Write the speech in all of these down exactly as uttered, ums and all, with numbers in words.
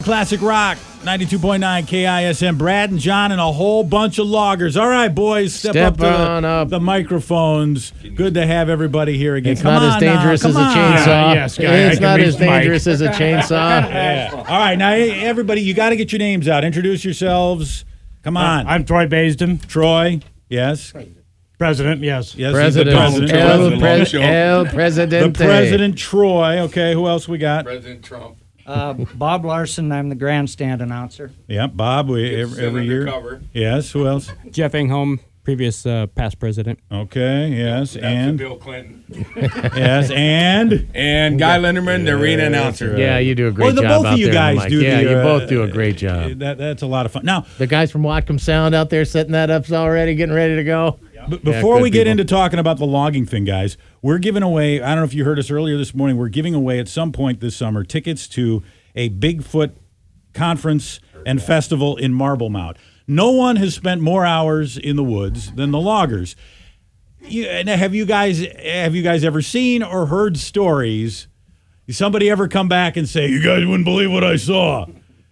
Classic Rock, ninety-two point nine K I S M. Brad and John and a whole bunch of loggers. All right, boys, step, Step up to on the, up. the microphones. Good to have everybody here again. It's Come not on as dangerous now, as a come on. chainsaw. Yeah, yes, guy, I it's can not reach as dangerous Mike. as a chainsaw. Yeah. All right, now, everybody, you got to get your names out. Introduce yourselves. Come on. I'm Troy Basden, Troy, yes. president, yes. Yes, President, he's the president. El, President. Pres- El The Presidente. President Troy. Okay, who else we got? President Trump. Uh, Bob Larson, I'm the grandstand announcer. Yeah, Bob, we, Gets every, sent every year. undercover. Yes, who else? Jeff Engholm, previous uh, past president. Okay, yes, That's and Bill Clinton. yes, and And Guy Linderman, the arena announcer. Yeah, you do a great well, the job both out of you there, guys Mike. do. Yeah, the, you uh, both do a great job. That that's a lot of fun. Now, The guys from Whatcom Sound out there setting that up already, getting ready to go. b- before good we get people. into talking about the logging thing, guys, we're giving away. I don't know if you heard us earlier this morning. We're giving away at some point this summer tickets to a Bigfoot conference and festival in Marble Mount. No one has spent more hours in the woods than the loggers. You, and have you guys have you guys ever seen or heard stories? Somebody ever come back and say, "You guys wouldn't believe what I saw"?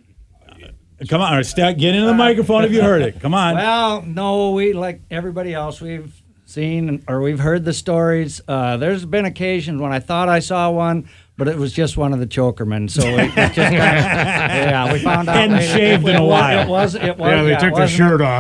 Come on, Stack, get into the microphone if you heard it. Come on. Well, no, we, like everybody else, we've seen or we've heard the stories. Uh, there's been occasions when I thought I saw one, but it was just one of the chokermen. So we it just got, yeah, we found out. Hadn't later. shaved in a It was- while. It was. It was. Yeah, they yeah, took it their wasn't- shirt off.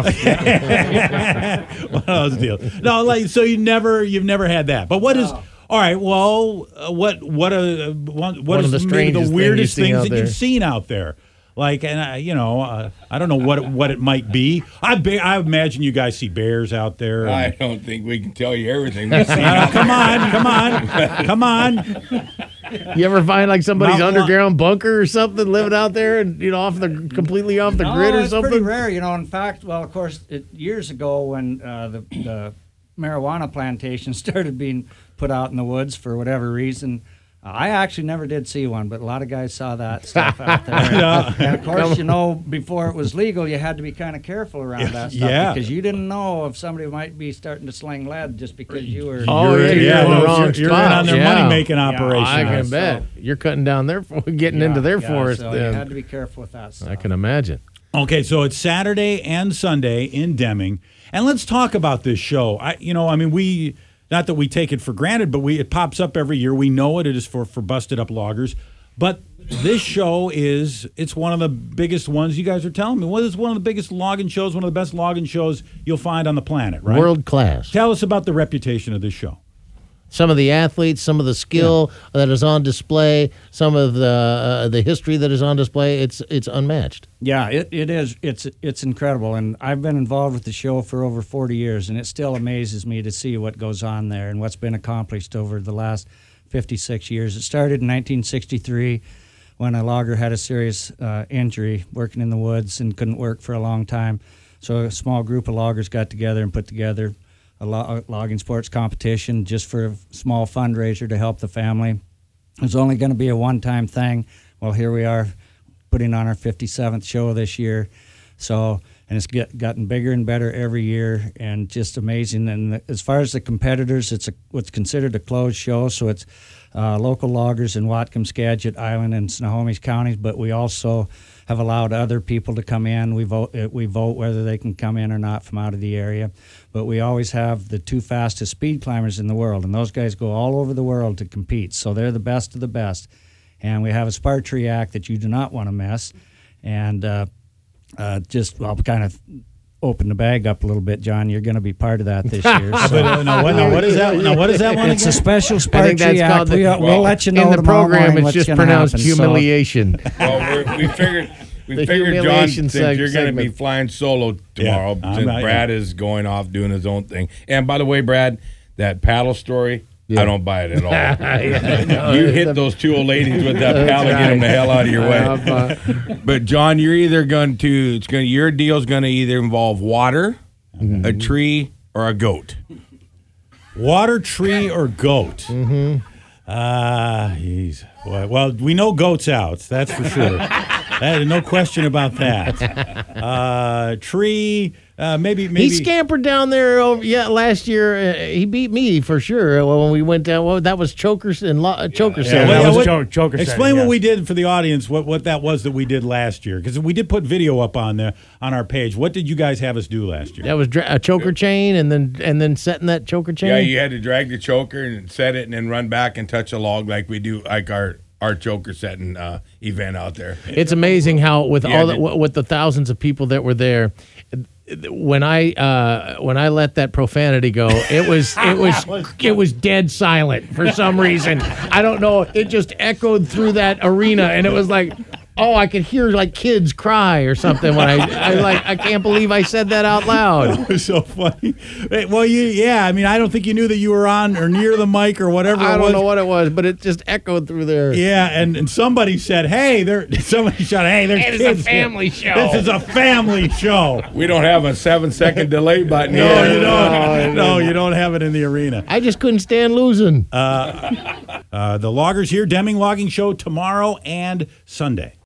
One of those deals. No, like so you never you've never had that. But what is all right? Well, uh, what what a what, what One is of the maybe strangest the thing you've weirdest seen things out that there. you've seen out there? Like, and uh, you know, uh, I don't know what it, what it might be. I ba- I imagine you guys see bears out there. I and- don't think we can tell you everything we've seen. Uh, come on, come on, come on. You ever find like somebody's Mount Wa- underground bunker or something living out there and you know off the completely off the No, grid or it's pretty something? rare, you know. In fact, well, of course, it, years ago when uh, the, the marijuana plantations started being put out in the woods for whatever reason, uh, I actually never did see one, but a lot of guys saw that stuff out there. Yeah. And of course, you know, before it was legal, you had to be kind of careful around that stuff Yeah. because you didn't know if somebody might be starting to sling lead just because you were. Oh, You're- yeah, you're yeah, in the you're- wrong you're in spot. on their Yeah. money-making operation. I can so- bet. You're cutting down their, for- getting Yeah, into their yeah, forest. So you then. had to be careful with that stuff. I can imagine. Okay, so it's Saturday and Sunday in Deming, and let's talk about this show. I, you know, I mean, we not that we take it for granted, but we it pops up every year. We know it. It is for for busted up loggers, but this show is it's one of the biggest ones. You guys are telling me, well, it's one of the biggest logging shows, one of the best logging shows you'll find on the planet, right? World class. Tell us about the reputation of this show. Some of the athletes, some of the skill that is on display, some of the uh, the history that is on display. It's it's unmatched. Yeah, it, it is. It's it's incredible, and I've been involved with the show for over forty years, and it still amazes me to see what goes on there and what's been accomplished over the last fifty-six years. It started in nineteen sixty-three when a logger had a serious uh, injury working in the woods and couldn't work for a long time. So a small group of loggers got together and put together a, lo- a logging sports competition just for a small fundraiser to help the family. It was only going to be a one-time thing. Well, here we are putting on our fifty-seventh show this year. So, and it's get, gotten bigger and better every year and just amazing. And the, as far as the competitors, it's a, what's considered a closed show. So it's uh, local loggers in Whatcom, Skagit, Island, and Snohomish counties, but we also have allowed other people to come in. We vote, uh, we vote whether they can come in or not from out of the area. But we always have the two fastest speed climbers in the world, and those guys go all over the world to compete. So they're the best of the best. And we have a Spartree Act that you do not want to miss. And uh, uh, just, I'll kind of open the bag up a little bit, John. You're going to be part of that this year. But, So. uh, no, what, no, what is that? No, what is that one It's a again? special I think Spartree that's Act. called the- We, uh, we'll well, let you know In the tomorrow program, morning it's what's just gonna pronounced happen. So- humiliation. Well, we're, we figured we The figured John, humiliation since seg- you're going to be segment. flying solo tomorrow, Yeah, I'm since not- Brad is going off doing his own thing. And by the way, Brad, that paddle story, Yeah. I don't buy it at all. Yeah, no, You the- hit those two old ladies with that paddle, get them the hell out of your way. Uh, But John, you're either going to it's going to your deal's going to either involve water, a tree, or a goat. Water, tree, or goat? Mm-hmm. Ah, he's well, well. We know goats out. That's for sure. That, no question about that. Uh, tree. Uh, maybe, maybe He scampered down there. Over, yeah, last year uh, he beat me for sure when we went down. Well, that was chokers and lo- uh, choker Yeah, set. that Well, was what- jo- Joker Explain setting, what yeah. we did for the audience. What what that was that we did last year, because we did put video up on the on our page. What did you guys have us do last year? That was dra- a choker chain, and then and then setting that choker chain. Yeah, you had to drag the choker and set it, and then run back and touch a log like we do, like our our choker setting uh, event out there. It's amazing how with Yeah, all the, did- with the thousands of people that were there, when I uh, when I let that profanity go, it was it was it was dead silent for some reason. I don't know. It just echoed through that arena, and it was like, oh, I could hear like kids cry or something when I I like I can't believe I said that out loud. It was so funny. Hey, Well, you yeah. I mean, I don't think you knew that you were on or near the mic or whatever. I it don't was. know what it was, but it just echoed through there. Yeah, and, and somebody said, "Hey, there." Somebody shouted, "Hey, there's It is kids a family here. show. This is a family show." We don't have a seven second delay button No, here. you don't. No, you don't have it in the arena. I just couldn't stand losing. Uh, the Loggers here, Deming Logging Show tomorrow and Sunday.